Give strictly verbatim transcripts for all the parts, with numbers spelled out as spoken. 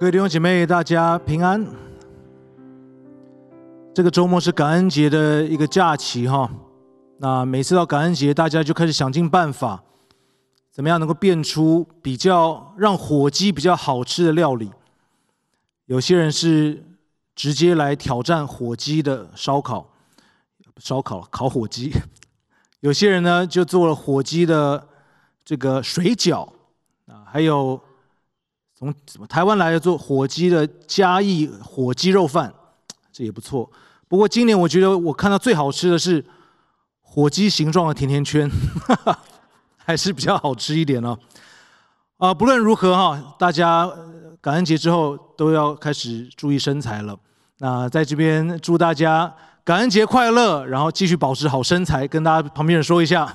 各位弟兄姐妹，大家平安。这个周末是感恩节的一个假期哈，那每次到感恩节，大家就开始想尽办法，怎么样能够变出比较让火鸡比较好吃的料理。有些人是直接来挑战火鸡的烧烤，烧烤烤火鸡；有些人呢就做了火鸡的这个水饺啊，还有从台湾来的做火鸡的嘉义火鸡肉饭，这也不错。不过今年我觉得我看到最好吃的是火鸡形状的甜甜圈，还是比较好吃一点哦。啊，不论如何哈，大家感恩节之后都要开始注意身材了。那在这边祝大家感恩节快乐，然后继续保持好身材，跟大家旁边人说一下。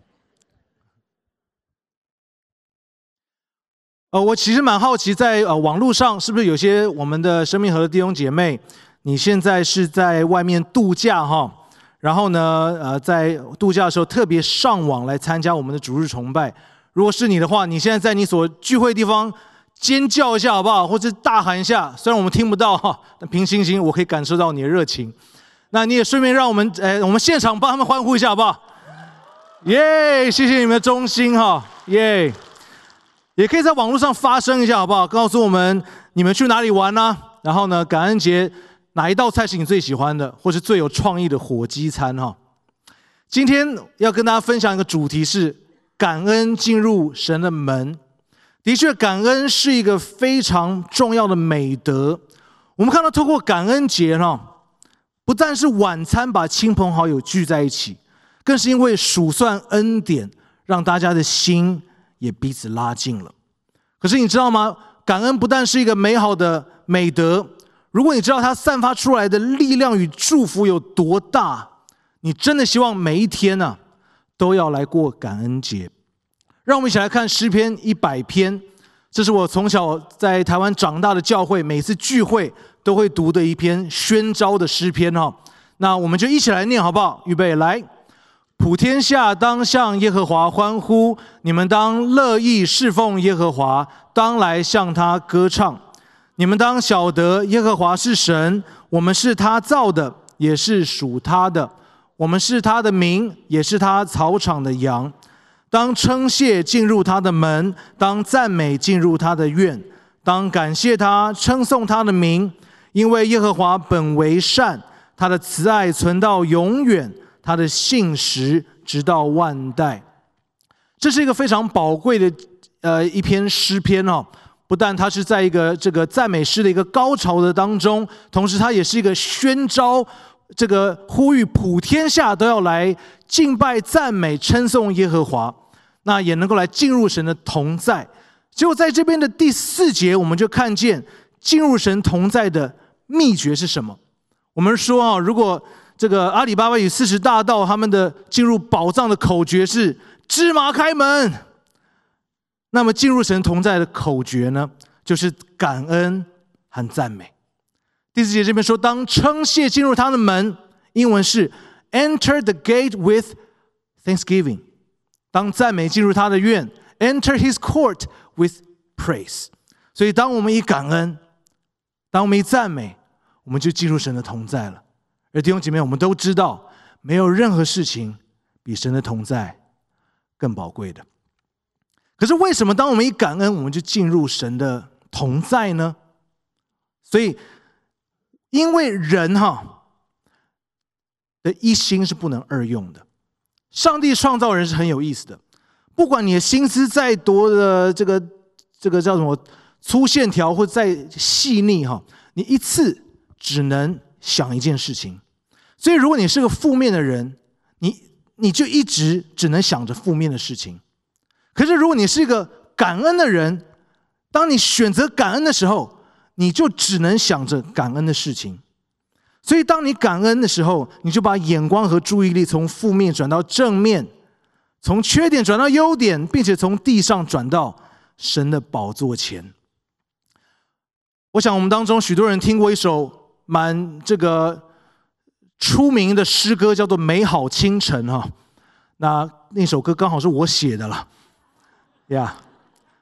呃，我其实蛮好奇在，在呃网络上是不是有些我们的生命河的弟兄姐妹，你现在是在外面度假哈，然后呢，呃，在度假的时候特别上网来参加我们的主日崇拜。如果是你的话，你现在在你所聚会的地方尖叫一下好不好？或者大喊一下，虽然我们听不到哈，但凭信心我可以感受到你的热情。那你也顺便让我们，哎，我们现场帮他们欢呼一下好不好？耶！谢谢你们的忠心哈，耶！也可以在网络上发声一下好不好？告诉我们你们去哪里玩呢？然后呢，感恩节哪一道菜是你最喜欢的，或是最有创意的火鸡餐哈？今天要跟大家分享一个主题是感恩进入神的门。的确，感恩是一个非常重要的美德。我们看到透过感恩节哈，不但是晚餐把亲朋好友聚在一起，更是因为数算恩典，让大家的心也彼此拉近了。可是你知道吗？感恩不但是一个美好的美德，如果你知道它散发出来的力量与祝福有多大，你真的希望每一天呢、啊、都要来过感恩节。让我们一起来看诗篇一百篇，这是我从小在台湾长大的教会每次聚会都会读的一篇宣召的诗篇哈。那我们就一起来念好不好？预备来。普天下当向耶和华欢呼，你们当乐意侍奉耶和华，当来向他歌唱。你们当晓得耶和华是神，我们是他造的，也是属他的。我们是他的民，也是他草场的羊。当称谢进入他的门，当赞美进入他的院，当感谢他，称颂他的名，因为耶和华本为善，他的慈爱存到永远，他的信实直到万代。这是一个非常宝贵的呃一篇诗篇哦，不但它是在一个这个赞美诗的一个高潮的当中，同时它也是一个宣召，这个呼吁普天下都要来敬拜、赞美、称颂耶和华，那也能够来进入神的同在。结果在这边的第四节，我们就看见进入神同在的秘诀是什么？我们说啊，如果这个阿里巴巴与四十大盗他们的进入宝藏的口诀是芝麻开门，那么进入神同在的口诀呢，就是感恩和赞美。第四节这边说，当称谢进入他的门，英文是 enter the gate with thanksgiving。当赞美进入他的院 enter his court with praise。 所以当我们一感恩，当我们一赞美，我们就进入神的同在了。而弟兄姐妹，我们都知道，没有任何事情比神的同在更宝贵的。可是为什么当我们一感恩，我们就进入神的同在呢？所以因为人哈的一心是不能二用的。上帝创造人是很有意思的，不管你的心思再多的这个这个叫什么粗线条或再细腻哈，你一次只能想一件事情。所以如果你是个负面的人，你你就一直只能想着负面的事情。可是如果你是一个感恩的人，当你选择感恩的时候，你就只能想着感恩的事情。所以当你感恩的时候，你就把眼光和注意力从负面转到正面，从缺点转到优点，并且从地上转到神的宝座前。我想我们当中许多人听过一首蛮这个出名的诗歌，叫做《美好清晨》哈。那那首歌刚好是我写的了呀。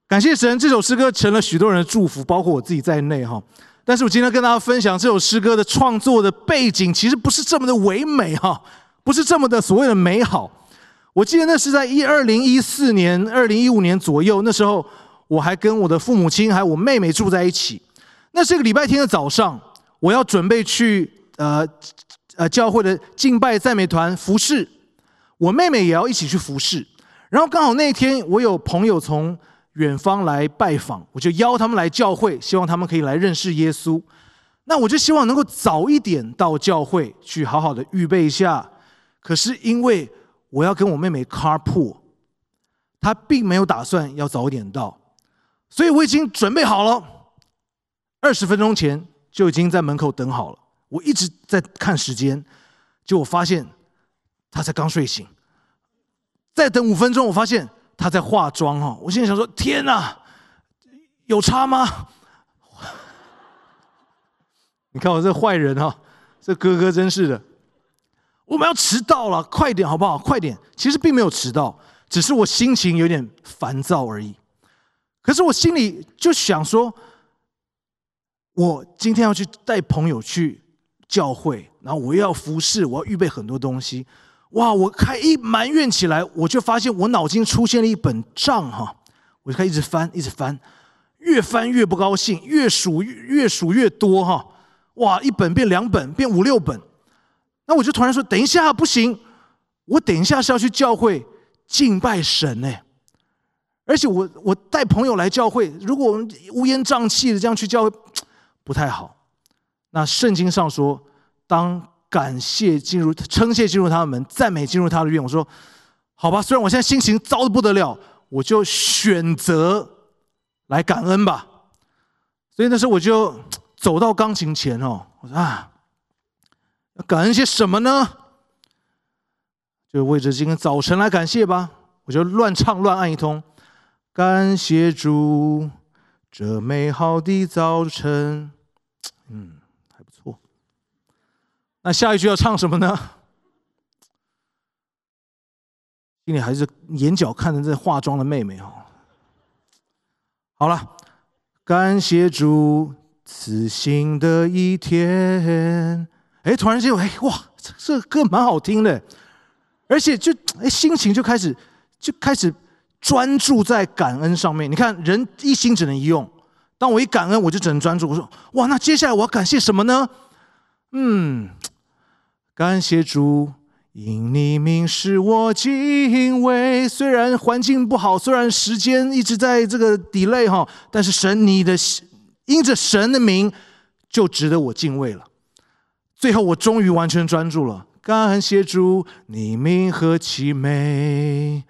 感谢神，这首诗歌成了许多人的祝福，包括我自己在内哈。但是我今天跟大家分享这首诗歌的创作的背景，其实不是这么的唯美哈，不是这么的所谓的美好。我记得那是在二零一四年、二零一五年左右，那时候我还跟我的父母亲还有我妹妹住在一起。那是一个礼拜天的早上，我要准备去呃呃教会的敬拜赞美团服侍，我妹妹也要一起去服侍。然后刚好那天我有朋友从远方来拜访，我就邀他们来教会，希望他们可以来认识耶稣。那我就希望能够早一点到教会去好好的预备一下。可是因为我要跟我妹妹 carpool， 她并没有打算要早一点到，所以我已经准备好了，二十分钟前就已经在门口等好了。我一直在看时间，结果我发现她才刚睡醒。再等五分钟，我发现她在化妆哈。我现在想说，天哪，有差吗？你看我这坏人哈，这哥哥真是的。我们要迟到了，快点好不好？快点！其实并没有迟到，只是我心情有点烦躁而已。可是我心里就想说，我今天要去带朋友去教会，然后我又要服侍，我要预备很多东西。哇！我开一埋怨起来，我就发现我脑筋出现了一本账哈，我就开始一直翻，一直翻，越翻越不高兴，越数越越数越多哈。哇！一本变两本，变五六本。那我就突然说，等一下不行，我等一下是要去教会敬拜神哎，而且我我带朋友来教会，如果我们乌烟瘴气的这样去教会，不太好。那圣经上说，当感谢进入、称谢进入他的门，赞美进入他的院。我说，好吧，虽然我现在心情糟得不得了，我就选择来感恩吧。所以那时候我就走到钢琴前哦，我说啊，要感恩些什么呢？就为着今天早晨来感谢吧。我就乱唱乱按一通，感谢主，这美好的早晨，嗯。那下一句要唱什么呢？心里还是眼角看着这化妆的妹妹哦。好了，感谢主此新的一天。哎，突然间，哎哇，这个歌蛮好听的，而且就哎心情就开始就开始专注在感恩上面。你看，人一心只能一用，当我一感恩，我就只能专注。我说，哇，那接下来我要感谢什么呢？嗯。感谢主，因你名使我敬畏。虽然环境不好，虽然时间一直在这个 delay 哈，但是神你的因着神的名就值得我敬畏了。最后我终于完全专注了。感谢主，你名何其美！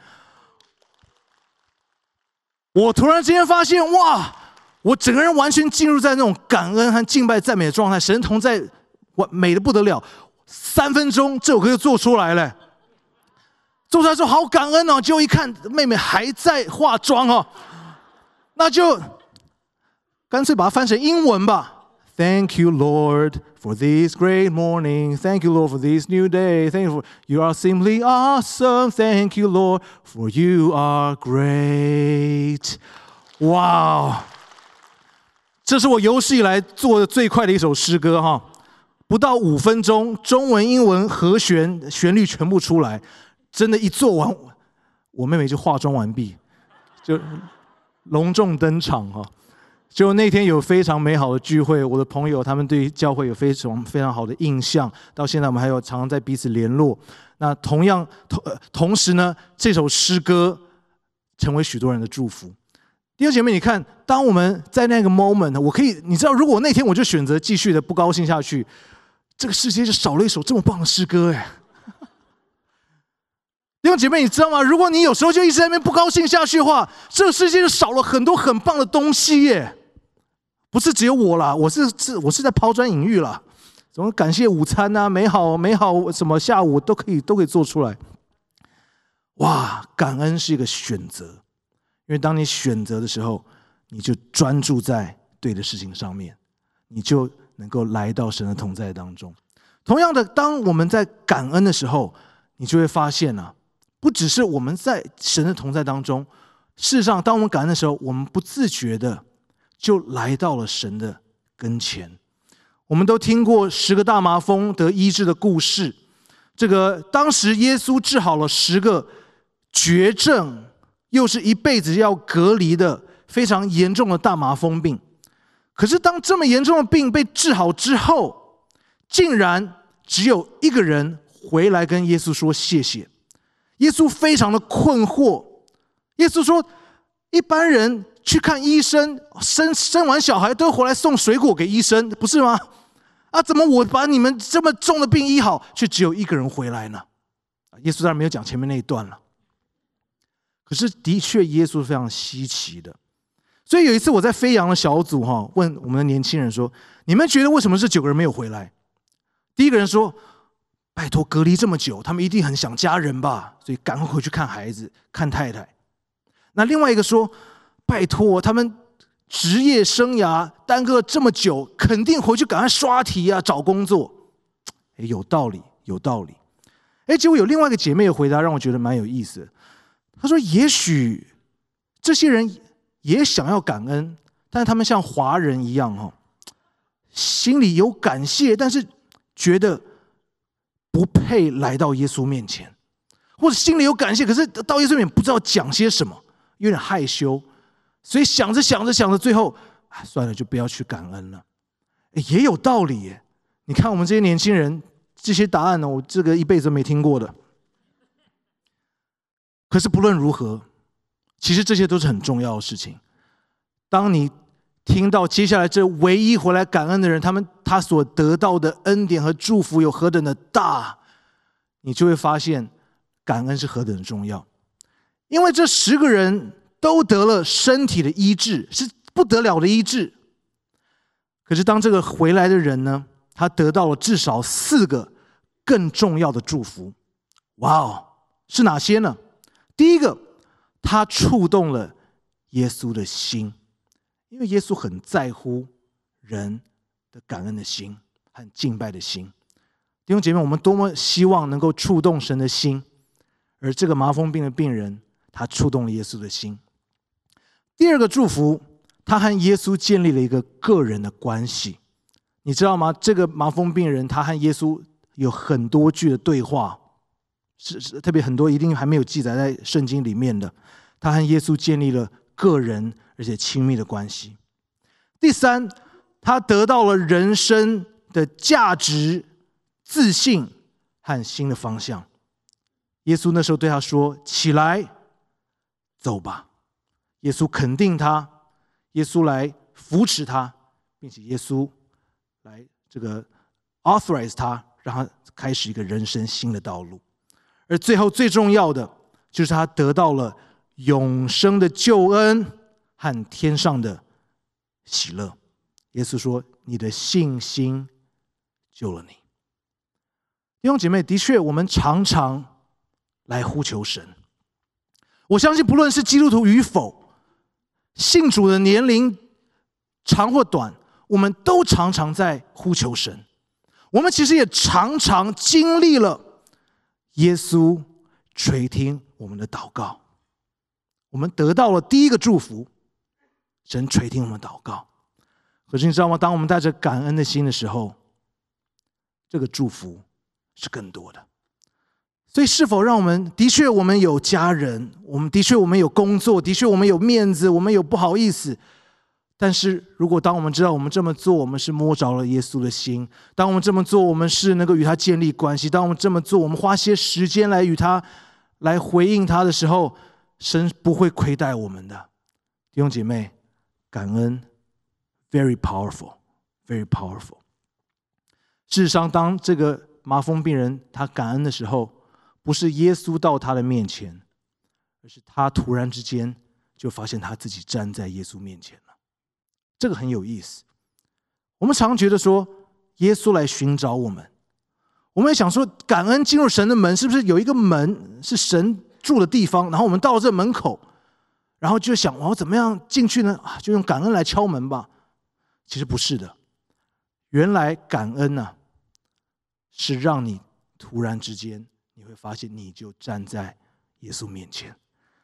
我突然之间发现，哇，我整个人完全进入在那种感恩和敬拜赞美的状态，神同在，我美得不得了。三分钟，这首歌就做出来了。做出来说好感恩哦，结果一看妹妹还在化妆哦，那就干脆把它翻成英文吧。Thank you, Lord, for this great morning. Thank you, Lord, for this new day. Thank you for you are simply awesome. Thank you, Lord, for you are great. 哇，这是我有史以来做的最快的一首诗歌哈。不到五分钟，中文、英文、和弦、旋律全部出来，真的，一做完，我妹妹就化妆完毕，就隆重登场哈。就那天有非常美好的聚会，我的朋友他们对教会有非常非常好的印象，到现在我们还有常常在彼此联络。那同样同同时呢，这首诗歌成为许多人的祝福。弟兄姐妹，你看，当我们在那个 moment， 我可以，你知道，如果那天我就选择继续的不高兴下去。这个世界就少了一首这么棒的诗歌哎！弟兄姐妹，你知道吗？如果你有时候就一直在那边不高兴下去的话，这个世界就少了很多很棒的东西耶！不是只有我啦，我是是我是在抛砖引玉啦。怎么感谢午餐啊，美好美好什么下午都可以都可以做出来。哇，感恩是一个选择，因为当你选择的时候，你就专注在对的事情上面，你就能够来到神的同在当中。同样的，当我们在感恩的时候，你就会发现啊，不只是我们在神的同在当中， 事实上，当我们感恩的时候，我们不自觉的就来到了神的跟前。我们都听过十个大麻风得医治的故事，这个当时耶稣治好了十个绝症，又是一辈子要隔离的非常严重的大麻风病。可是当这么严重的病被治好之后，竟然只有一个人回来跟耶稣说谢谢。耶稣非常的困惑。耶稣说，一般人去看医生，生生完小孩都回来送水果给医生，不是吗？啊，怎么我把你们这么重的病医好，却只有一个人回来呢？耶稣当然没有讲前面那一段了。可是的确，耶稣是非常稀奇的。所以有一次我在飞扬的小组哈，问我们的年轻人说：“你们觉得为什么这九个人没有回来？”第一个人说：“拜托，隔离这么久，他们一定很想家人吧，所以赶快回去看孩子、看太太。”那另外一个说：“拜托，他们职业生涯耽搁这么久，肯定回去赶快刷题啊，找工作。”哎，有道理，有道理。哎，结果有另外一个姐妹的回答让我觉得蛮有意思的。她说：“也许这些人也想要感恩，但是他们像华人一样哈，心里有感谢，但是觉得不配来到耶稣面前，或者心里有感谢，可是到耶稣面前不知道讲些什么，有点害羞，所以想着想着想着，最后算了，就不要去感恩了。”也有道理耶。你看我们这些年轻人，这些答案呢，我这个一辈子没听过的。可是不论如何，其实这些都是很重要的事情。当你听到接下来这唯一回来感恩的人，他们他所得到的恩典和祝福有何等的大，你就会发现感恩是何等的重要。因为这十个人都得了身体的医治，是不得了的医治。可是当这个回来的人呢，他得到了至少四个更重要的祝福。哇哦，是哪些呢？第一个，他触动了耶稣的心，因为耶稣很在乎人的感恩的心和敬拜的心。弟兄姐妹，我们多么希望能够触动神的心，而这个麻风病的病人，他触动了耶稣的心。第二个祝福，他和耶稣建立了一个个人的关系。你知道吗？这个麻风病人，他和耶稣有很多句的对话。是是，特别很多一定还没有记载在圣经里面的，他和耶稣建立了个人而且亲密的关系。第三，他得到了人生的价值、自信和新的方向。耶稣那时候对他说：“起来，走吧。”耶稣肯定他，耶稣来扶持他，并且耶稣来这个 authorize 他，让他开始一个人生新的道路。而最后最重要的，就是他得到了永生的救恩和天上的喜乐。耶稣说：“你的信心救了你。”弟兄姐妹，的确我们常常来呼求神。我相信不论是基督徒与否，信主的年龄长或短，我们都常常在呼求神。我们其实也常常经历了耶稣垂听我们的祷告，我们得到了第一个祝福，神垂听我们祷告。可是你知道吗？当我们带着感恩的心的时候，这个祝福是更多的。所以是否让我们的确我们有家人，我们的确我们有工作，的确我们有面子，我们有不好意思，但是如果当我们知道我们这么做，我们是摸着了耶稣的心，当我们这么做，我们是能够与他建立关系，当我们这么做，我们花些时间来与他来回应他的时候，神不会亏待我们的。弟兄姐妹，感恩 very powerful very powerful。 事实上，当这个麻风病人他感恩的时候，不是耶稣到他的面前，而是他突然之间就发现他自己站在耶稣面前了。这个很有意思。我们常觉得说耶稣来寻找我们，我们也想说感恩进入神的门，是不是有一个门是神住的地方，然后我们到了这门口，然后就想我怎么样进去呢？啊，就用感恩来敲门吧。其实不是的，原来感恩呢、啊，是让你突然之间你会发现你就站在耶稣面前。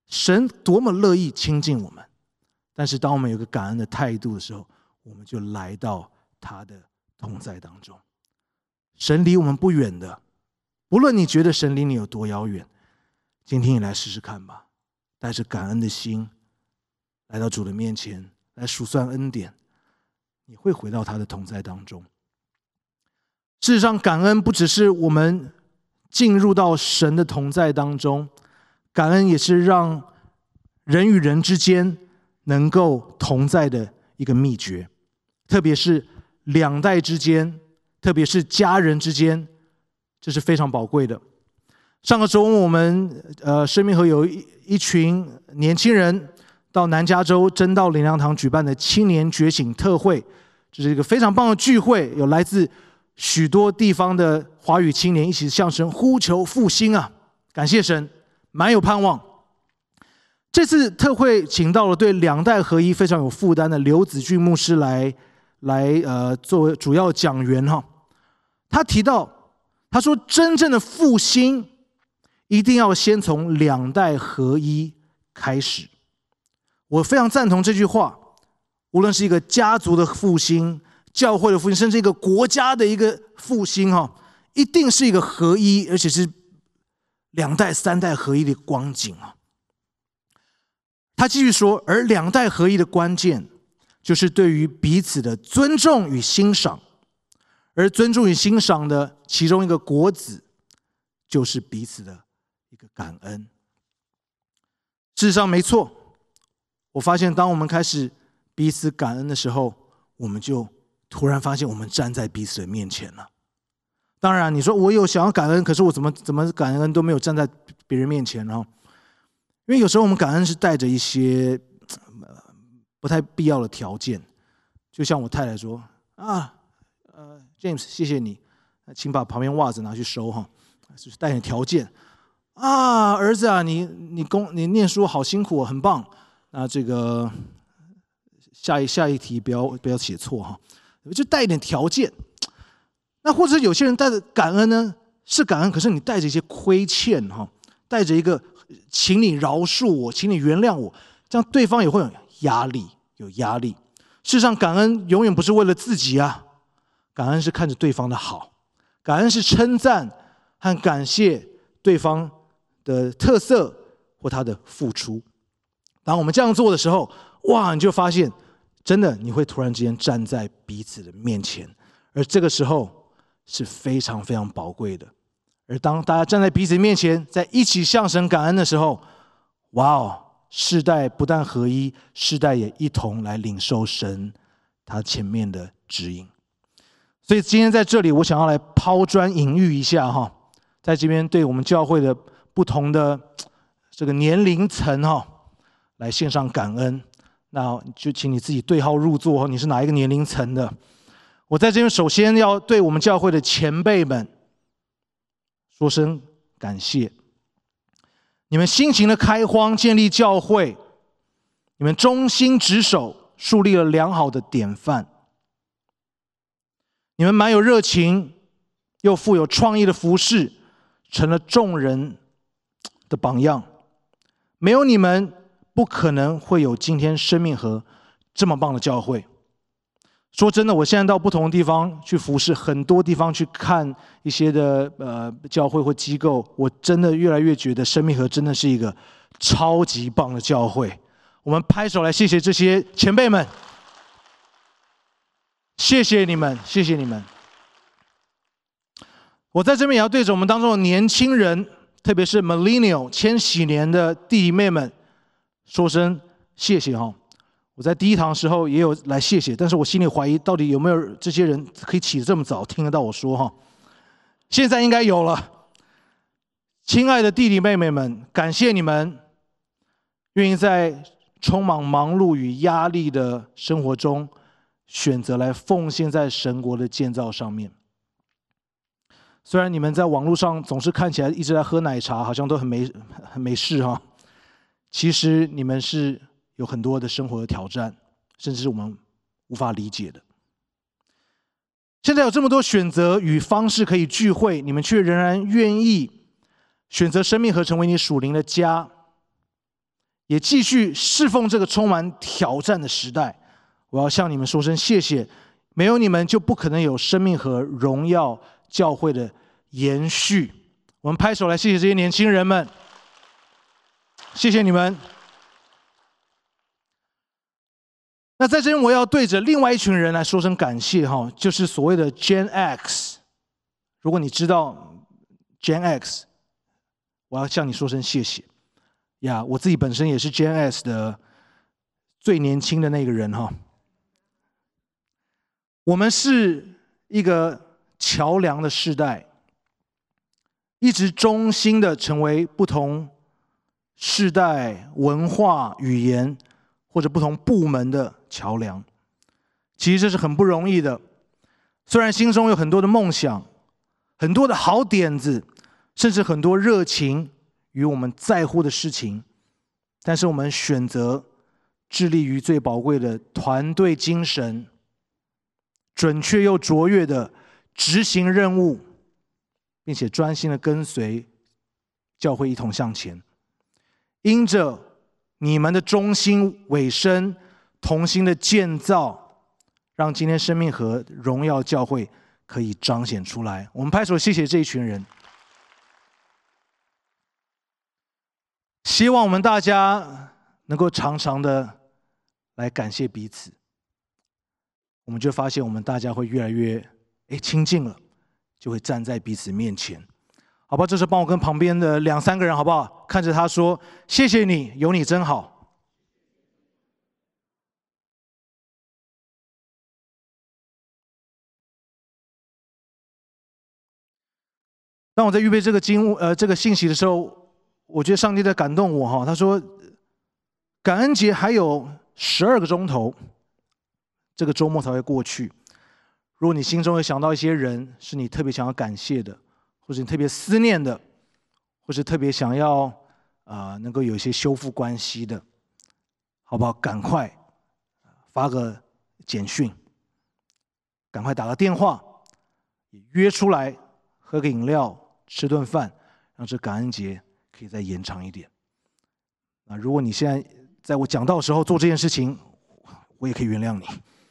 神多么乐意亲近我们，但是当我们有个感恩的态度的时候，我们就来到他的同在当中。神离我们不远的，不论你觉得神离你有多遥远，今天你来试试看吧，带着感恩的心来到主的面前，来数算恩典，你会回到他的同在当中。事实上，感恩不只是我们进入到神的同在当中，感恩也是让人与人之间能够同在的一个秘诀，特别是两代之间，特别是家人之间，这是非常宝贵的。上个周末我们呃生命河有一一群年轻人到南加州真道灵粮堂举办的青年觉醒特会，这是一个非常棒的聚会，有来自许多地方的华语青年一起向神呼求复兴啊！感谢神，蛮有盼望。这次特会请到了对两代合一非常有负担的刘子俊牧师来来呃作为主要讲员哈。他提到，他说真正的复兴一定要先从两代合一开始。我非常赞同这句话，无论是一个家族的复兴、教会的复兴，甚至一个国家的一个复兴哈，一定是一个合一，而且是两代三代合一的光景啊。他继续说，而两代合一的关键就是对于彼此的尊重与欣赏，而尊重与欣赏的其中一个果子就是彼此的一个感恩。事实上没错，我发现当我们开始彼此感恩的时候，我们就突然发现我们站在彼此的面前了。当然你说我有想要感恩，可是我怎么怎么感恩都没有站在别人面前，然后因为有时候我们感恩是带着一些不太必要的条件，就像我太太说啊，呃 ，James， 谢谢你，请把旁边袜子拿去收哈，就是带点条件啊，儿子啊，你你工你念书好辛苦，很棒，那这个下一下一题不要不要写错哈，就带一点条件。那或者有些人带着感恩呢，是感恩，可是你带着一些亏欠哈，带着一个请你饶恕我，请你原谅我，这样对方也会有压力，有压力。事实上，感恩永远不是为了自己啊，感恩是看着对方的好，感恩是称赞和感谢对方的特色或他的付出。当我们这样做的时候，哇，你就发现，真的你会突然之间站在彼此的面前，而这个时候是非常非常宝贵的。而当大家站在彼此面前，在一起向神感恩的时候，哇哦，世代不但合一，世代也一同来领受神他前面的指引。所以今天在这里，我想要来抛砖引玉一下哈，在这边对我们教会的不同的这个年龄层哈，来献上感恩。那就请你自己对号入座，你是哪一个年龄层的？我在这边首先要对我们教会的前辈们说声感谢，你们辛勤的开荒建立教会，你们忠心职守，树立了良好的典范。你们蛮有热情又富有创意的服事，成了众人的榜样。没有你们，不可能会有今天生命河这么棒的教会。说真的，我现在到不同的地方去服事，很多地方去看一些的呃教会或机构，我真的越来越觉得生命河真的是一个超级棒的教会。我们拍手来谢谢这些前辈们，谢谢你们，谢谢你们。我在这边也要对着我们当中的年轻人，特别是 millennial 千禧年的弟弟妹们说声谢谢哈。我在第一堂的时候也有来谢谢，但是我心里怀疑到底有没有这些人可以起得这么早听得到我说哈。现在应该有了。亲爱的弟弟妹妹们，感谢你们愿意在充满忙碌与压力的生活中选择来奉献在神国的建造上面。虽然你们在网络上总是看起来一直在喝奶茶，好像都很没很没事哈，其实你们是有很多的生活的挑战，甚至是我们无法理解的。现在有这么多选择与方式可以聚会，你们却仍然愿意选择生命河成为你属灵的家。 也继续侍奉这个充满挑战的时代。我要向你们说声谢谢，没有你们就不可能有生命和荣耀教会的延续。我们拍手来谢谢这些年轻人们，谢谢你们。那在这边我要对着另外一群人来说声感谢哈，就是所谓的 Gen X。如果你知道 Gen X， 我要向你说声谢谢呀！我自己本身也是 Gen X 的最年轻的那个人哈。我们是一个桥梁的世代，一直忠心的成为不同世代、文化、语言或者不同部门的桥梁。其实这是很不容易的。虽然心中有很多的梦想，很多的好点子，甚至很多热情与我们在乎的事情，但是我们选择致力于最宝贵的团队精神，准确又卓越的执行任务，并且专心的跟随教会一同向前。因着你们的忠心委身，同心的建造，让今天生命和荣耀教会可以彰显出来。我们拍手谢谢这一群人。希望我们大家能够常常的来感谢彼此，我们就发现我们大家会越来越哎亲近了，就会站在彼此面前。好吧，这时候帮我跟旁边的两三个人好不好？看着他说：“谢谢你，有你真好。”当我在预备这个经呃这个信息的时候，我觉得上帝在感动我哈。他说，感恩节还有十二个钟头，这个周末才会过去。如果你心中有想到一些人是你特别想要感谢的，或者你特别思念的，或是特别想要啊、呃、能够有一些修复关系的，好不好？赶快发个简讯，赶快打个电话，约出来喝个饮料。吃顿饭，让这感恩节可以再延长一点。啊，如果你现在在我讲道的时候做这件事情，我也可以原谅你。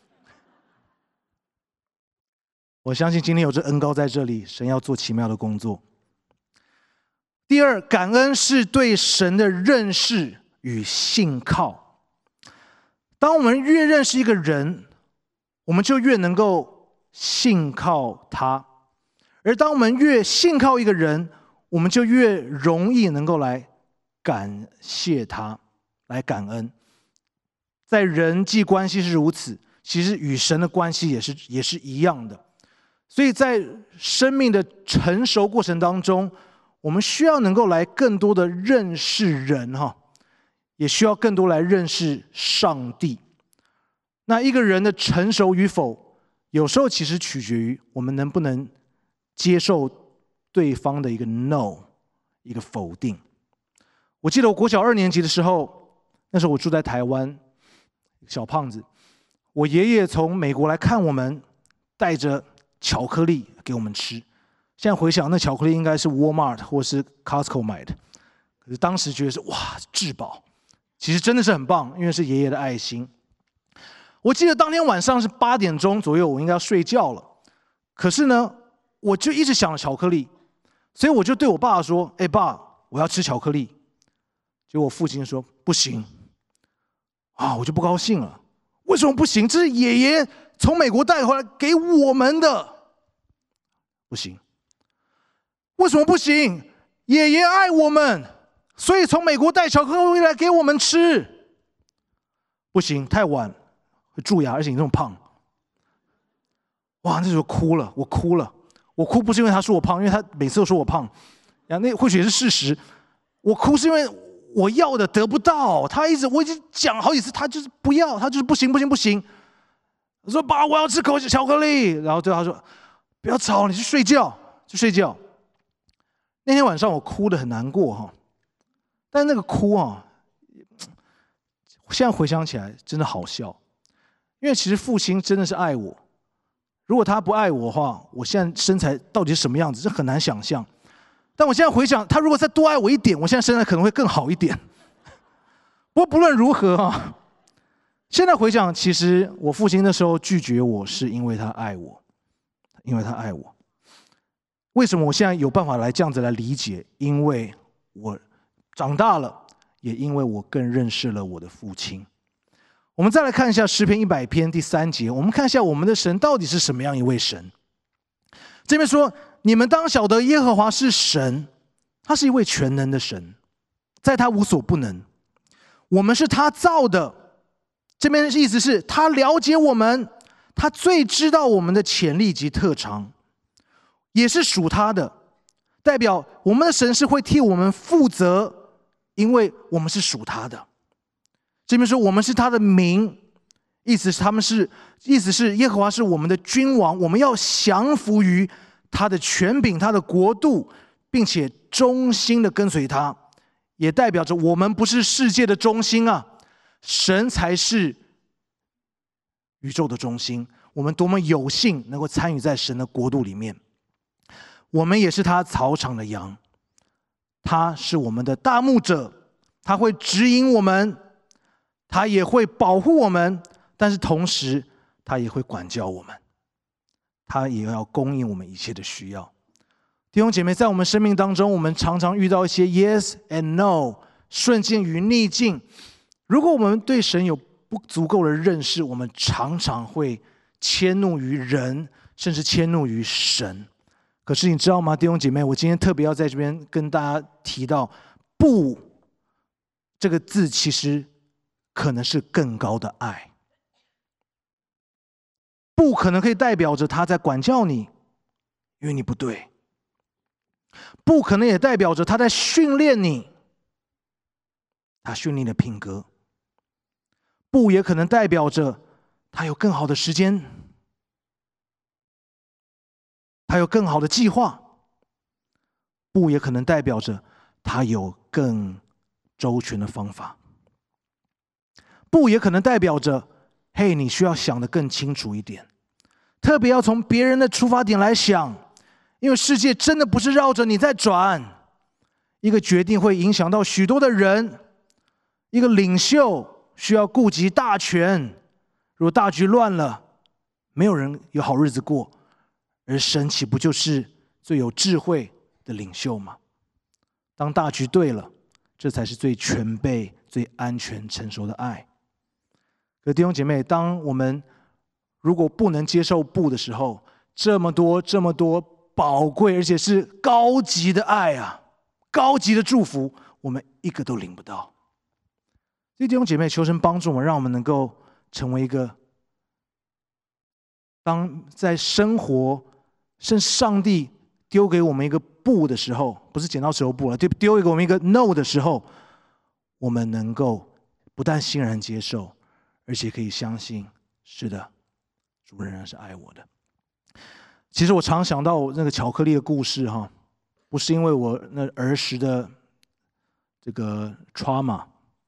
我相信今天有这恩膏在这里，神要做奇妙的工作。第二，感恩是对神的认识与信靠。当我们越认识一个人，我们就越能够信靠他。而当我们越信靠一个人，我们就越容易能够来感谢他，来感恩。在人际关系是如此，其实与神的关系也是也是一样的。所以在生命的成熟过程当中，我们需要能够来更多的认识人哈，也需要更多来认识上帝。那一个人的成熟与否，有时候其实取决于我们能不能接受对方的一个 no， 一个否定。我记得我国小二年级的时候，那时候我住在台湾，小胖子，我爷爷从美国来看我们，带着巧克力给我们吃。现在回想，那巧克力应该是 Walmart 或是 Costco 买的，可是当时觉得是哇至宝，其实真的是很棒，因为是爷爷的爱心。我记得当天晚上是八点钟左右，我应该要睡觉了，可是呢，我就一直想着巧克力，所以我就对我爸说：“哎，爸，我要吃巧克力。”结果我父亲说：“不行。”啊，我就不高兴了。为什么不行？这是爷爷从美国带回来给我们的，不行。为什么不行？爷爷爱我们，所以从美国带巧克力来给我们吃。不行，太晚会蛀牙，而且你那么胖。哇，那时候哭了，我哭了。我哭不是因为他说我胖，因为他每次都说我胖，呀，那或许也是事实。我哭是因为我要的得不到，他一直我已经讲好几次，他就是不要，他就是不行不行不行。我说爸，我要吃口巧克力，然后对他说不要吵，你去睡觉，去睡觉。那天晚上我哭得很难过哈，但是那个哭啊，现在回想起来真的好笑，因为其实父亲真的是爱我。如果他不爱我的话，我现在身材到底是什么样子，这很难想象。但我现在回想，他如果再多爱我一点，我现在身材可能会更好一点。 不过不论如何啊，现在回想，其实我父亲那时候拒绝我，是因为他爱我，因为他爱我。为什么我现在有办法来这样子来理解？因为我长大了，也因为我更认识了我的父亲。我们再来看一下诗篇一百篇第三节，我们看一下我们的神到底是什么样一位神。这边说，你们当晓得耶和华是神，他是一位全能的神，在他无所不能。我们是他造的，这边的意思是他了解我们，他最知道我们的潜力及特长，也是属他的，代表我们的神是会替我们负责，因为我们是属他的。这边说我们是他的民，意思是他们是，意思是耶和华是我们的君王，我们要降服于他的权柄、他的国度，并且忠心的跟随他，也代表着我们不是世界的中心啊，神才是宇宙的中心。我们多么有幸能够参与在神的国度里面。我们也是他草场的羊，他是我们的大牧者，他会指引我们，他也会保护我们，但是同时他也会管教我们，他也要供应我们一切的需要。弟兄姐妹，在我们生命当中，我们常常遇到一些 yes and no， 顺境与逆境。如果我们对神有不足够的认识，我们常常会迁怒于人，甚至迁怒于神。可是你知道吗，弟兄姐妹，我今天特别要在这边跟大家提到，不这个字其实可能是更高的爱。不可能可以代表着他在管教你，因为你不对。不可能也代表着他在训练你，他训练你的品格。不也可能代表着他有更好的时间，他有更好的计划。不也可能代表着他有更周全的方法。不也可能代表着，嘿，你需要想得更清楚一点，特别要从别人的出发点来想，因为世界真的不是绕着你在转。一个决定会影响到许多的人，一个领袖需要顾及大权，如果大局乱了，没有人有好日子过，而神岂不就是最有智慧的领袖吗？当大局对了，这才是最全备、最安全、成熟的爱。可弟兄姐妹，当我们如果不能接受不的时候，这么多这么多宝贵而且是高级的爱啊，高级的祝福，我们一个都领不到。所以弟兄姐妹，求神帮助我们，让我们能够成为一个，当在生活甚至上帝丢给我们一个不的时候，不是剪刀石头布了，丢丢给我们一个 no 的时候，我们能够不但欣然接受，而且可以相信，是的，主仍然是爱我的。其实我常想到那个巧克力的故事哈，不是因为我那儿时的这个 trauma，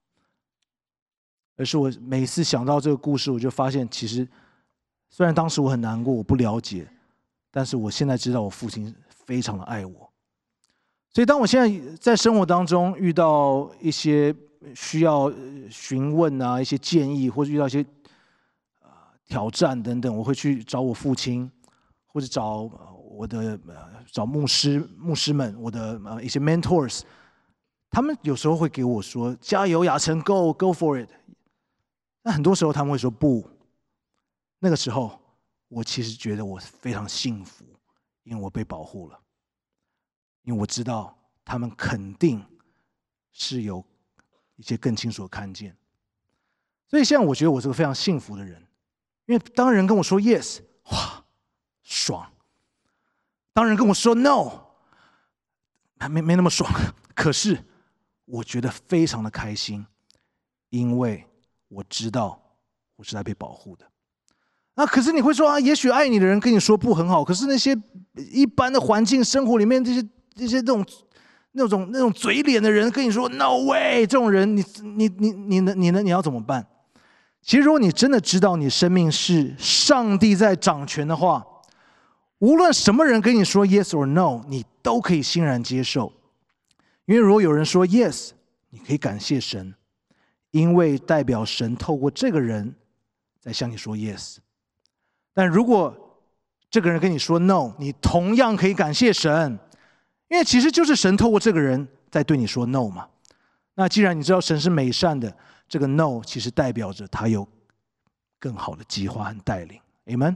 而是我每次想到这个故事，我就发现，其实虽然当时我很难过，我不了解，但是我现在知道我父亲非常的爱我。所以当我现在在生活当中遇到一些需要询问啊，一些建议，或者遇到一些呃挑战等等，我会去找我父亲，或者找我的呃找牧师牧师们，我的呃一些 mentors， 他们有时候会给我说加油亚成 ，go go for it。但很多时候他们会说不。那个时候我其实觉得我非常幸福，因为我被保护了，因为我知道他们肯定是有一些更清楚的看见。所以现在我觉得我是个非常幸福的人，因为当人跟我说 yes， 哇，爽；当人跟我说 no， 还没没那么爽。可是我觉得非常的开心，因为我知道我是在被保护的。那可是你会说啊，也许爱你的人跟你说不很好，可是那些一般的环境生活里面，这些这些那种那种那种嘴脸的人跟你说 no way， 这种人你你你你呢你呢你要怎么办？其实如果你真的知道你生命是上帝在掌权的话，无论什么人跟你说 yes or no， 你都可以欣然接受。因为如果有人说 yes， 你可以感谢神， 因为代表神透过这个人在向你说 yes。但如果这个人跟你说 no， 你同样可以感谢神，因为其实就是神透过这个人在对你说 no 嘛。那既然你知道神是美善的，这个 no 其实代表着他有更好的计划和带领。 Amen。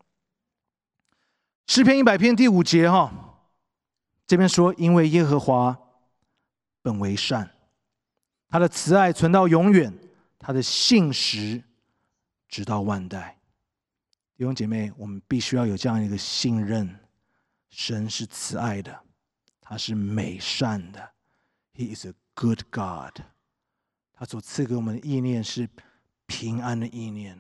诗篇一百篇第五节哈，这边说，因为耶和华本为善，他的慈爱存到永远，他的信实直到万代。弟兄姐妹，我们必须要有这样一个信任，神是慈爱的，他是美善的， He is a good God。 他所赐给我们的意念是平安的意念，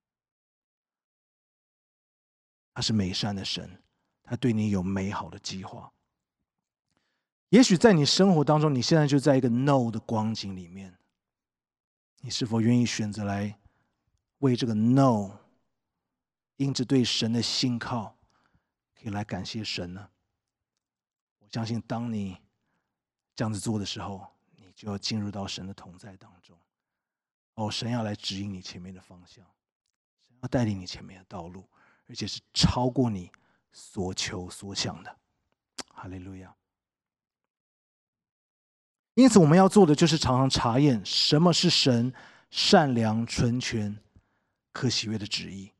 他是美善的神，他对你有美好的计划。也许在你生活当中，你现在就在一个 no 的光景里面，你是否愿意选择来为这个 no， 因着对神的信靠，可以来感谢神呢？我相信当你这样子做的时候，你就要进入到神的同在当中。哦，神要来指引你前面的方向，神要带领你前面的道路，而且是超过你所求所想的。哈利路亚。因此我们要做的就是常常查验什么是神善良、纯全、可喜悦的旨意。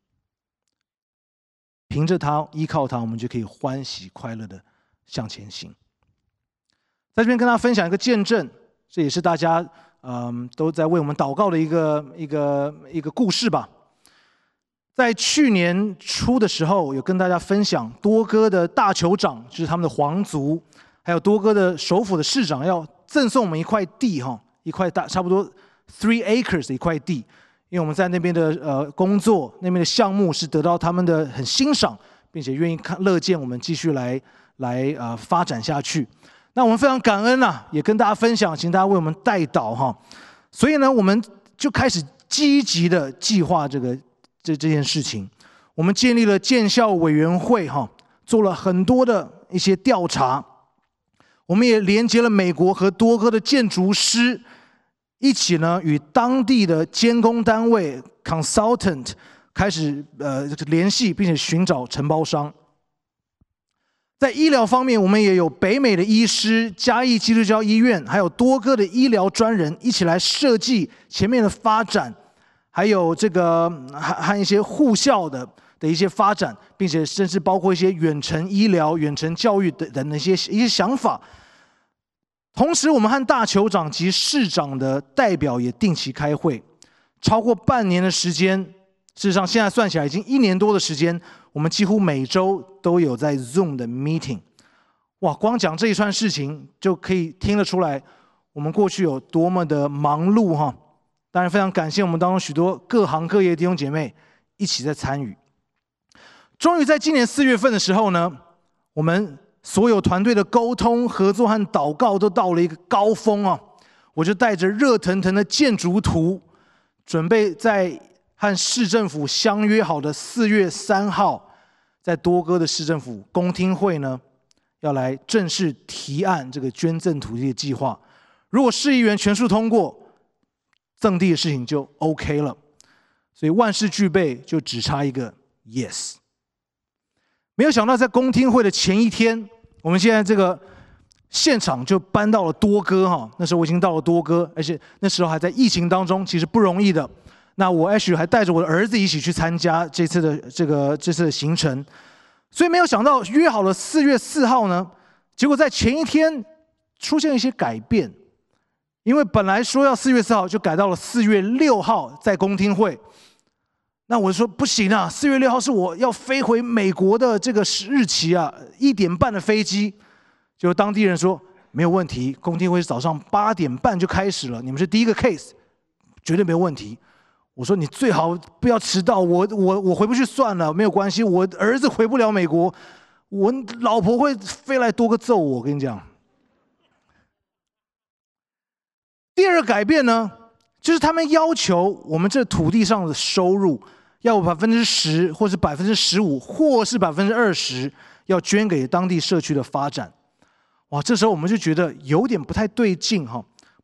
凭着它，依靠它，我们就可以欢喜快乐的向前行。在这边跟大家分享一个见证，这也是大家嗯都在为我们祷告的一个一个一个故事吧。在去年初的时候，有跟大家分享多哥的大酋长，就是他们的皇族，还有多哥的首府的市长要赠送我们一块地哈，一块大差不多 three acres 的一块地，因为我们在那边的呃工作，那边的项目是得到他们的很欣赏，并且愿意看乐见我们继续来来呃发展下去。那我们非常感恩啊，也跟大家分享，请大家为我们代祷哈。所以呢，我们就开始积极的计划这个这这件事情。我们建立了建校委员会哈，做了很多的一些调查。我们也连接了美国和多哥的建筑师，一起呢与当地的监工单位 consultant 开始呃联系，并且寻找承包商。在医疗方面，我们也有北美的医师、嘉义基督教医院，还有多哥的医疗专人一起来设计前面的发展，还有这个和和一些护校的的一些发展，并且甚至包括一些远程医疗、远程教育等等的一些一些想法。同时，我们和大酋长及市长的代表也定期开会，超过半年的时间。事实上，现在算起来已经一年多的时间，我们几乎每周都有在 Zoom 的 meeting。哇，光讲这一串事情就可以听得出来，我们过去有多么的忙碌哈。当然，非常感谢我们当中许多各行各业的弟兄姐妹一起在参与。终于在今年四月份的时候呢，我们所有团队的沟通、合作和祷告都到了一个高峰啊！我就带着热腾腾的建筑图，准备在和市政府相约好的四月三号，在多哥的市政府公听会呢，要来正式提案这个捐赠土地的计划。如果市议员全数通过，赠地的事情就 OK 了。所以万事俱备，就只差一个 yes。没有想到，在公听会的前一天，我们现在这个现场就搬到了多哥哈。那时候我已经到了多哥，而且那时候还在疫情当中，其实不容易的。那我 Ash 还带着我的儿子一起去参加这次的这个这次的行程，所以没有想到约好了四月四号呢，结果在前一天出现一些改变，因为本来说要四月四号，就改到了四月六号在公听会。那我说不行啊，四月六号是我要飞回美国的这个日期啊，一点半的飞机。结果当地人说没有问题，公听会早上八点半就开始了，你们是第一个 case， 绝对没有问题。我说你最好不要迟到，我我我回不去算了，没有关系，我儿子回不了美国，我老婆会飞来多个揍我，我跟你讲。第二个改变呢，就是他们要求我们这土地上的收入要有百分之十，或是百分之十五，或是百分之二十，要捐给当地社区的发展。哇，这时候我们就觉得有点不太对劲哈。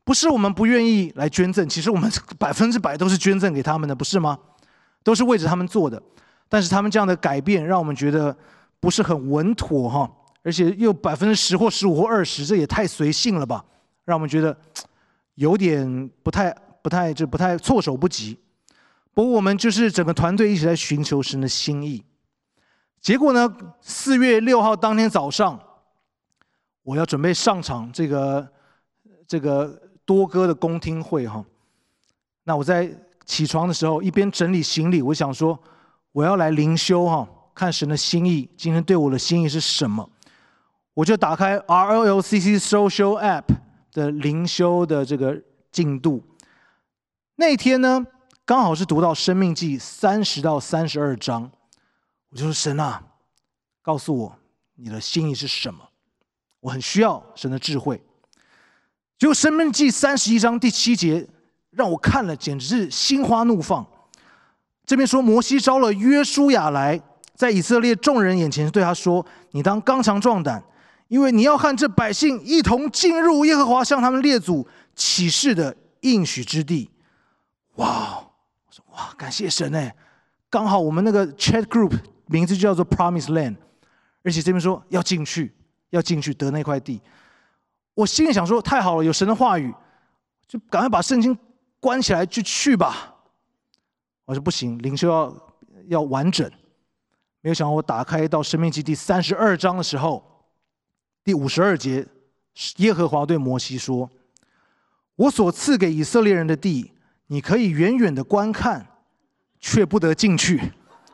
不是我们不愿意来捐赠，其实我们百分之百都是捐赠给他们的，不是吗？都是为着他们做的。但是他们这样的改变，让我们觉得不是很稳妥哈，而且又百分之十或十五或二十，这也太随性了吧？让我们觉得有点不太、不太、就不太措手不及。不过我们就是整个团队一起在寻求神的心意。结果呢，四月六号当天早上，我要准备上场这个这个多歌的公听会哈。那我在起床的时候，一边整理行李，我想说我要来灵修哈，看神的心意，今天对我的心意是什么？我就打开 R L L C C Social App 的灵修的这个进度。那天呢，刚好是读到《申命记》三十到三十二章，我就说神啊，告诉我你的心意是什么？我很需要神的智慧。结果《申命记》三十一章第七节让我看了，简直是心花怒放。这边说，摩西招了约书亚来，在以色列众人眼前对他说：“你当刚强壮胆，因为你要和这百姓一同进入耶和华向他们列祖起誓的应许之地。”哇！我说哇，感谢神哎！刚好我们那个 chat group 名字就叫做 Promise Land， 而且这边说要进去，要进去得那块地。我心里想说，太好了，有神的话语，就赶快把圣经关起来就去吧。我说不行，灵修要要完整。没有想到我打开到申命记第三十二章的时候，第五十二节，耶和华对摩西说：“我所赐给以色列人的地，你可以远远的观看，却不得进去。”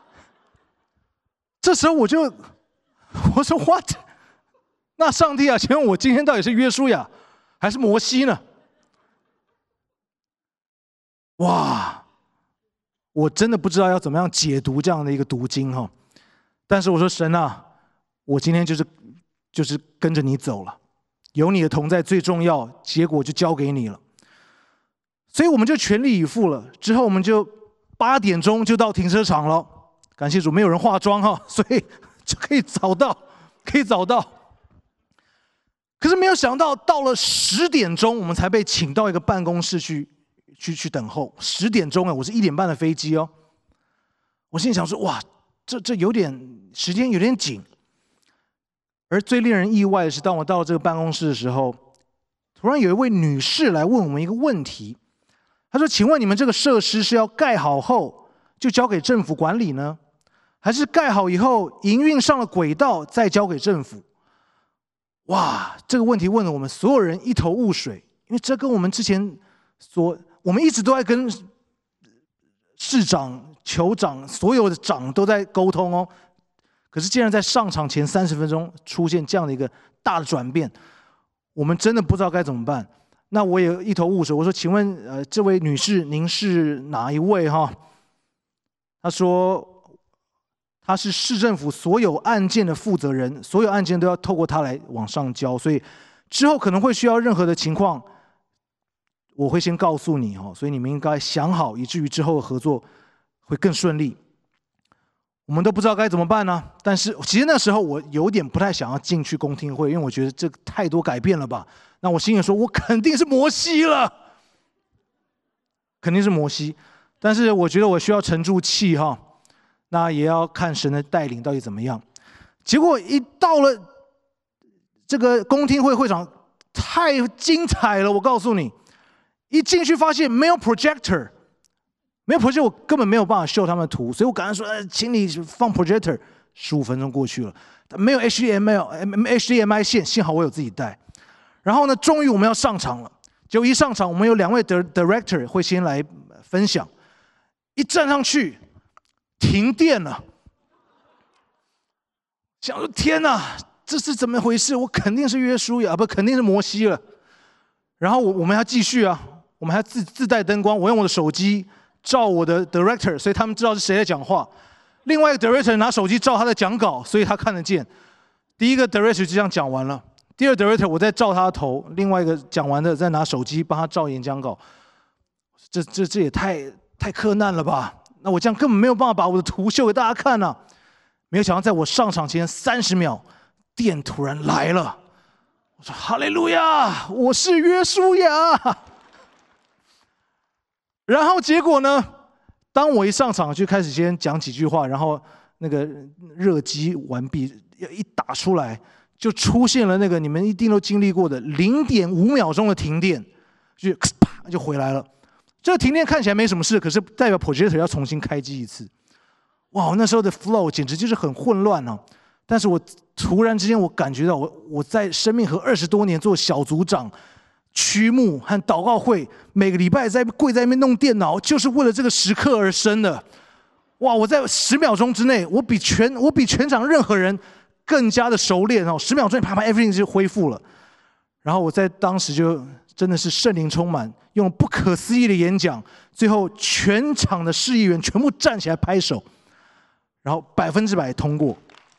这时候我就我说 What？ 那上帝啊，请问我今天到底是约书亚还是摩西呢？哇！我真的不知道要怎么样解读这样的一个读经哈，但是我说神啊，我今天就是就是跟着你走了，有你的同在最重要，结果就交给你了，所以我们就全力以赴了。之后我们就八点钟就到停车场了，感谢主，没有人化妆哈，所以就可以早到，可以早到。可是没有想到，到了十点钟，我们才被请到一个办公室去。去去等候，十点钟啊，我是一点半的飞机哦。我心里想说，哇，这这有点时间有点紧。而最令人意外的是，当我到这个办公室的时候，突然有一位女士来问我们一个问题。她说：“请问你们这个设施是要盖好后就交给政府管理呢，还是盖好以后营运上了轨道再交给政府？”哇，这个问题问得我们所有人一头雾水，因为这跟我们之前所我们一直都在跟市长、酋长、所有的长都在沟通哦。可是，竟然在上场前三十分钟出现这样的一个大的转变，我们真的不知道该怎么办。那我也一头雾水。我说：“请问，呃，这位女士，您是哪一位？”哈，她说：“她是市政府所有案件的负责人，所有案件都要透过她来往上交，所以之后可能会需要任何的情况。”我会先告诉你哦，所以你们应该想好，以至于之后的合作会更顺利。我们都不知道该怎么办呢？但是其实那时候我有点不太想要进去公听会，因为我觉得这太多改变了吧。那我心里说，我肯定是摩西了，肯定是摩西。但是我觉得我需要沉住气哈，那也要看神的带领到底怎么样。结果一到了这个公听会会场，太精彩了，我告诉你。一进去发现没有 projector， 没有 projector， 我根本没有办法秀他们的图，所以我赶快说：“呃，请你放 projector。”十五分钟过去了，没有 H D M I，H D M I 线，幸好我有自己带。然后呢，终于我们要上场了。结果一上场，我们有两位 director 会先来分享。一站上去，停电了。想说天哪，这是怎么回事？我肯定是约书亚，不，肯定是摩西了。然后我我们要继续啊。我们还自自带灯光，我用我的手机照我的 director， 所以他们知道是谁在讲话。另外一个 director 拿手机照他的讲稿，所以他看得见。第一个 director 就这样讲完了，第二 director 我在照他的头，另外一个讲完的再拿手机帮他照演讲稿。这这这也太太困难了吧？那我这样根本没有办法把我的图秀给大家看啊！没有想到在我上场前三十秒，电突然来了。 我说哈利路亚，我是约书亚。然后结果呢？当我一上场就开始先讲几句话，然后那个热机完毕，一打出来就出现了那个你们一定都经历过的零点五秒钟的停电，就啪就回来了。这个停电看起来没什么事，可是代表 projector 要重新开机一次。哇，那时候的 flow 简直就是很混乱啊！但是我突然之间我感觉到我我在生命河二十多年做小组长。区牧和祷告会，每个礼拜在跪在那边弄电脑，就是为了这个时刻而生的。哇！我在十秒钟之内，我比全我比全场任何人更加的熟练哦。十秒钟，啪啪 ，everything 就恢复了。然后我在当时就真的是圣灵充满，用不可思议的演讲，最后全场的市议员全部站起来拍手，然后百分之百通过。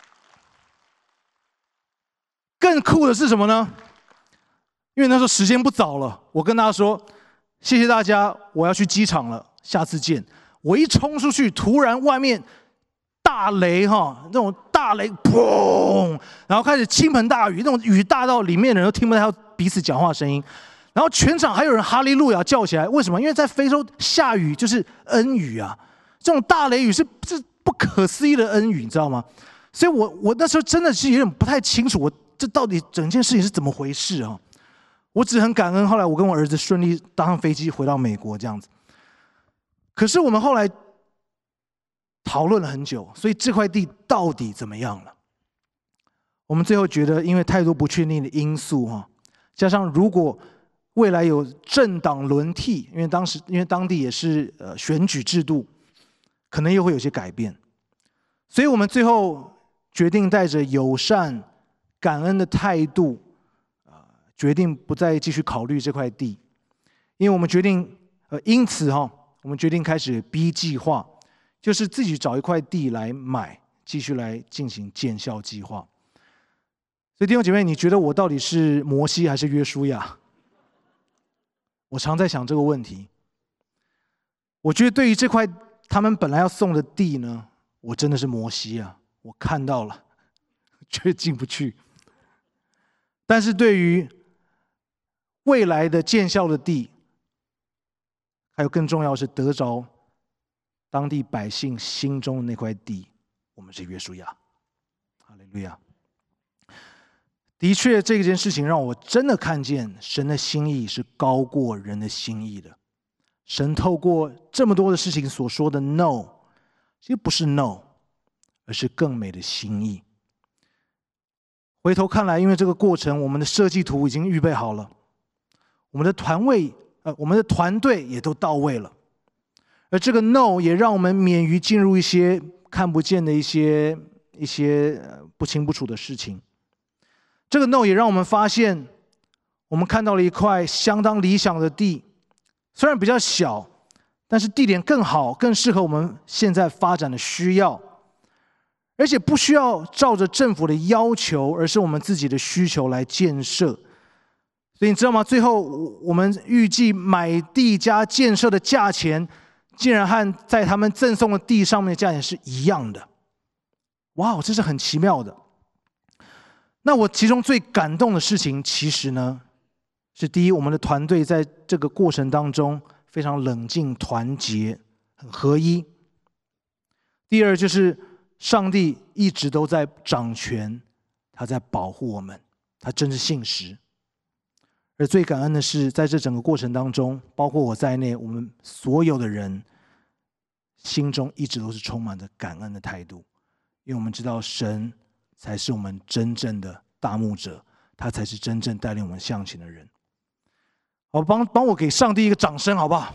更酷的是什么呢？因为那时候时间不早了，我跟大家说：“谢谢大家，我要去机场了，下次见。”我一冲出去，突然外面大雷哈，那种大雷砰，然后开始倾盆大雨，那种雨大到里面的人都听不到彼此讲话的声音，然后全场还有人哈利路亚叫起来。为什么？因为在非洲下雨就是恩雨啊，这种大雷雨是是不可思议的恩雨，你知道吗？所以我我那时候真的是有点不太清楚，我这到底整件事情是怎么回事啊？我只很感恩，后来我跟我儿子顺利搭上飞机回到美国这样子。可是我们后来讨论了很久，所以这块地到底怎么样了？我们最后觉得，因为太多不确定的因素哈，加上如果未来有政党轮替，因为当时因为当地也是呃选举制度，可能又会有些改变，所以我们最后决定带着友善、感恩的态度。决定不再继续考虑这块地，因为我们决定，呃，因此哈，我们决定开始 B 计划，就是自己找一块地来买，继续来进行建校计划。所以弟兄姐妹，你觉得我到底是摩西还是约书亚？我常在想这个问题。我觉得对于这块他们本来要送的地呢，我真的是摩西啊，我看到了，却进不去。但是对于未来的建校的地，还有更重要的是得着当地百姓心中的那块地，我们是约书亚。哈利路亚！的确，这件事情让我真的看见神的心意是高过人的心意的。神透过这么多的事情所说的 “no”， 其实不是 “no”， 而是更美的心意。回头看来，因为这个过程，我们的设计图已经预备好了。我们的团位，呃，我们的团队也都到位了，而这个 no 也让我们免于进入一些看不见的一些一些不清不楚的事情。这个 no 也让我们发现，我们看到了一块相当理想的地，虽然比较小，但是地点更好，更适合我们现在发展的需要，而且不需要照着政府的要求，而是我们自己的需求来建设。所以你知道吗？最后我们预计买地加建设的价钱，竟然和在他们赠送的地上面的价钱是一样的。哇，这是很奇妙的。那我其中最感动的事情，其实呢，是第一，我们的团队在这个过程当中非常冷静、团结、很合一。第二，就是上帝一直都在掌权，他在保护我们，他真是信实。而最感恩的是，在这整个过程当中，包括我在内，我们所有的人心中一直都是充满着感恩的态度，因为我们知道神才是我们真正的大牧者，他才是真正带领我们向前的人。好，帮帮我给上帝一个掌声，好不好？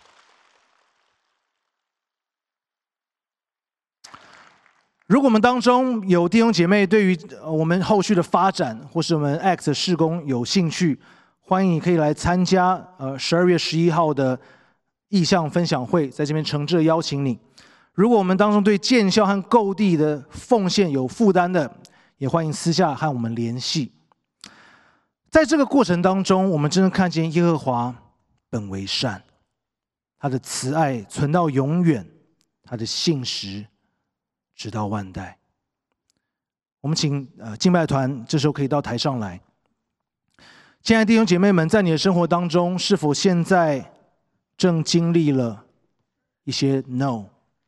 如果我们当中有弟兄姐妹对于我们后续的发展，或是我们 X 的事工有兴趣，欢迎你可以来参加呃十二月十一号的意向分享会，在这边诚挚邀请你。如果我们当中对建校和购地的奉献有负担的，也欢迎私下和我们联系。在这个过程当中，我们真的看见耶和华本为善，他的慈爱存到永远，他的信实直到万代。我们请呃敬拜团这时候可以到台上来。 亲爱的弟兄姐妹们，在你的生活当中，是否现在正经历了一些 no，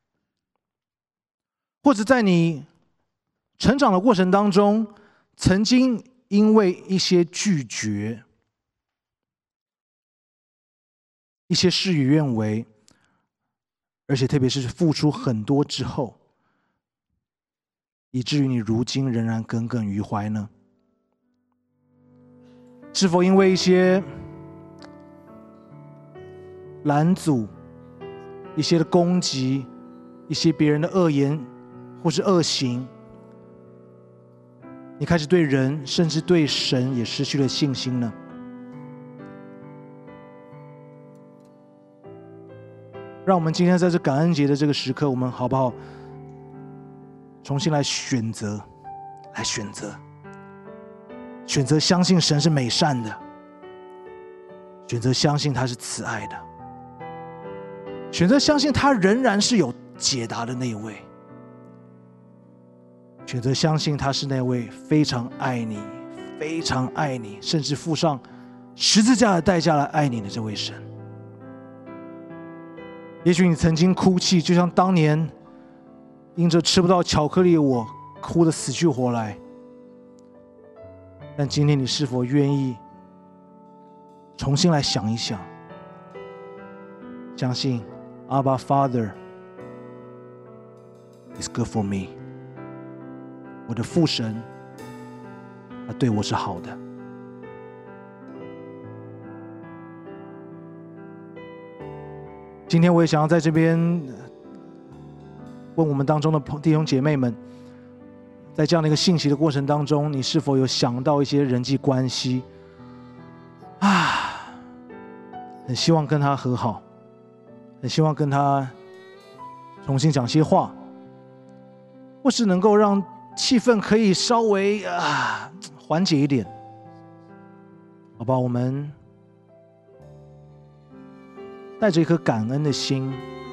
或者在你成长的过程当中，曾经因为一些拒绝、一些事与愿违，而且特别是付出很多之后，以至于你如今仍然耿耿于怀呢？是否因为一些拦阻、一些的攻击、一些别人的恶言或是恶行，你开始对人甚至对神也失去了信心呢？让我们今天在这感恩节的这个时刻，我们好不好重新来选择，来选择选择相信神是美善的，选择相信他是慈爱的，选择相信他仍然是有解答的那一位，选择相信他是那位非常爱你、非常爱你，甚至付上十字架的代价来爱你的这位神。也许你曾经哭泣，就像当年因着吃不到巧克力我哭得死去活来，但今天你是否愿意重新来想一想，相信 Abba Father is good for me， 我的父神他对我是好的。今天我也想要在这边问我们当中的弟兄姐妹们，在这样的一个信息的过程当中，你是否有想到一些人际关系啊，很希望跟他和好，很希望跟他重新讲些话，或是能够让气氛可以稍微啊缓解一点，好吧？我们带着一颗感恩的心，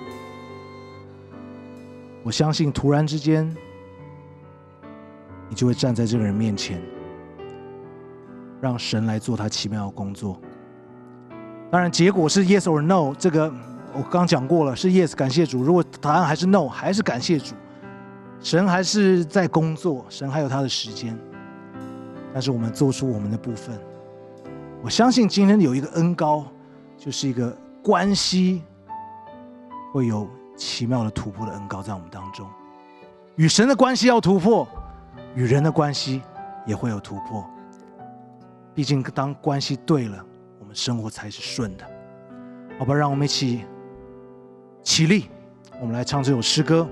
我相信突然之间你就会站在这个人面前，让神来做他奇妙的工作。当然结果是 yes or no， 这个我刚刚讲过了，是 yes 感谢主，如果答案还是 no 还是感谢主，神还是在工作，神还有他的时间，但是我们做出我们的部分。我相信今天有一个恩膏，就是一个关系会有奇妙的突破的恩膏在我们当中，与神的关系要突破，与人的关系也会有突破。毕竟当关系对了，我们生活才是顺的。好吧，让我们一起起立，我们来唱这首诗歌。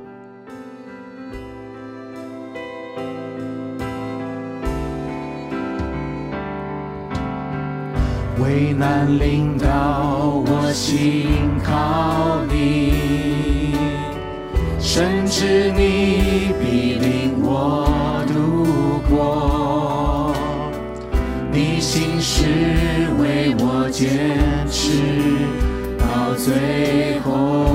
危难临到我心靠你，深知你必领我度过，你心事为我坚持到最后。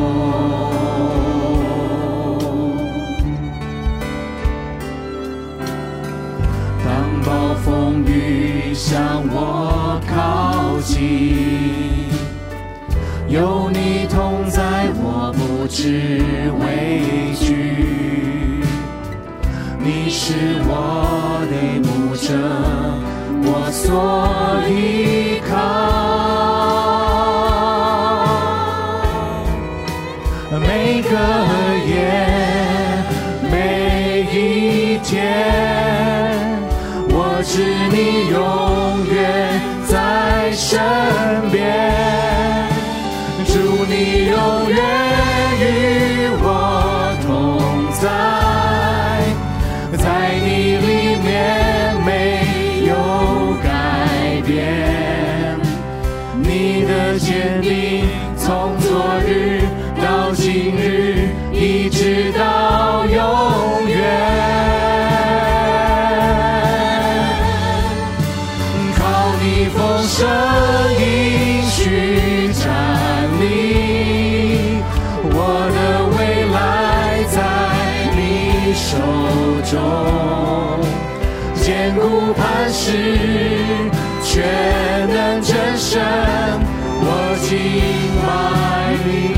当暴风雨向我靠近，有你同在，我不知畏惧。你是我的牧者，我所依靠。每个夜，每一天，我知你永远在身边，主你永远与我同在，在你里面没有改变，你的坚定从昨日到今日，一直到永远。丰盛应许站立，我的未来在你手中，坚固磐石全能真神，我敬拜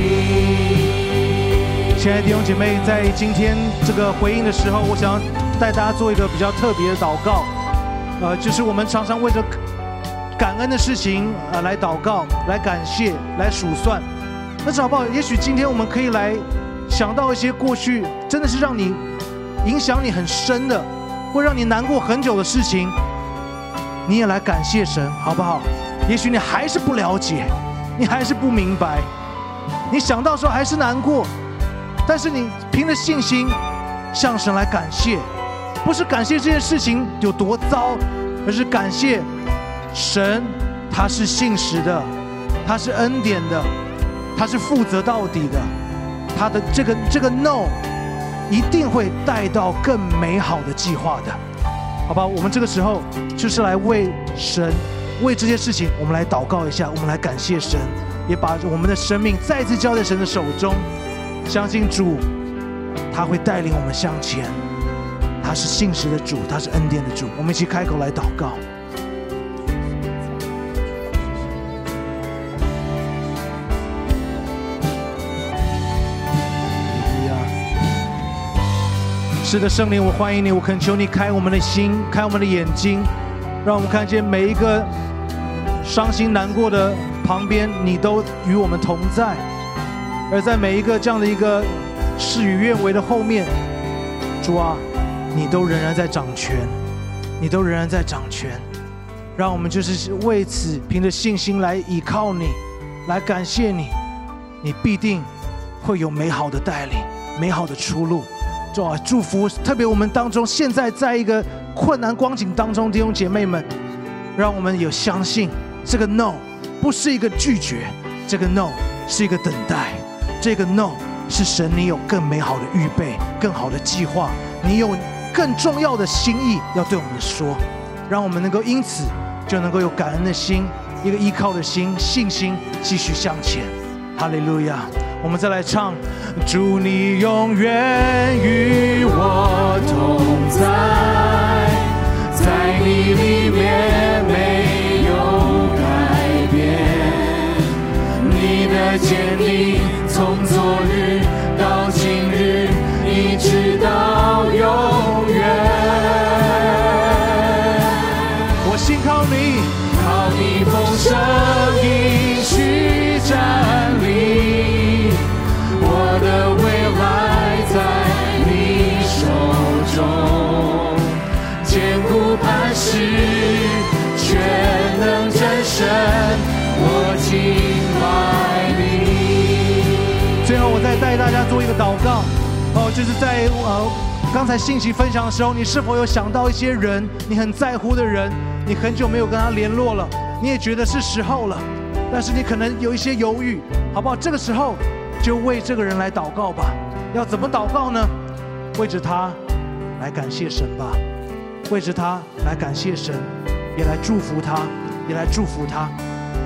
你。 亲爱的弟兄姐妹，在今天这个回应的时候，我想带大家做一个比较特别的祷告，呃，就是我们常常为着感恩的事情呃来祷告、来感谢、来数算。那好不好？也许今天我们可以来想到一些过去真的是让你影响你很深的，会让你难过很久的事情，你也来感谢神，好不好？也许你还是不了解，你还是不明白，你想到时候还是难过，但是你凭着信心向神来感谢，不是感谢这件事情有多糟，而是感谢神，他是信实的，他是恩典的，他是负责到底的，他的这个这个 no 一定会带到更美好的计划的，好吧？我们这个时候就是来为神，为这些事情，我们来祷告一下，我们来感谢神，也把我们的生命再次交在神的手中，相信主，他会带领我们向前，他是信实的主，他是恩典的主。我们一起开口来祷告。是的，圣灵，我欢迎你，我恳求你开我们的心，开我们的眼睛，让我们看见每一个伤心难过的旁边，你都与我们同在；而在每一个这样的一个事与愿违的后面，主啊，你都仍然在掌权，你都仍然在掌权。让我们就是为此凭着信心来倚靠你，来感谢你，你必定会有美好的带领，美好的出路。主啊，祝福特别我们当中现在在一个困难光景当中弟兄姐妹们，让我们有相信这个 no 不是一个拒绝，这个 no 是一个等待，这个 no 是神你有更美好的预备，更好的计划，你有更重要的心意要对我们说，让我们能够因此就能够有感恩的心，一个依靠的心，信心继续向前。哈利路亚！我们再来唱，主你永远与我同在， 在你里面没有改变，你的坚定从昨日到今日，一直到永远。 我信靠你， 靠你丰盛应许站立，我的未来在你手中，坚固磐石，全能真神，我敬拜你。 最后我再带大家做一个祷告，哦，就是在呃刚才信息分享的时候，你是否有想到一些人，你很在乎的人，你很久没有跟他联络了，你也觉得是时候了，但是你可能有一些犹豫，好不好？这个时候就为这个人来祷告吧。要怎么祷告呢？为着他来感谢神吧，为着他来感谢神，也来祝福他，也来祝福他。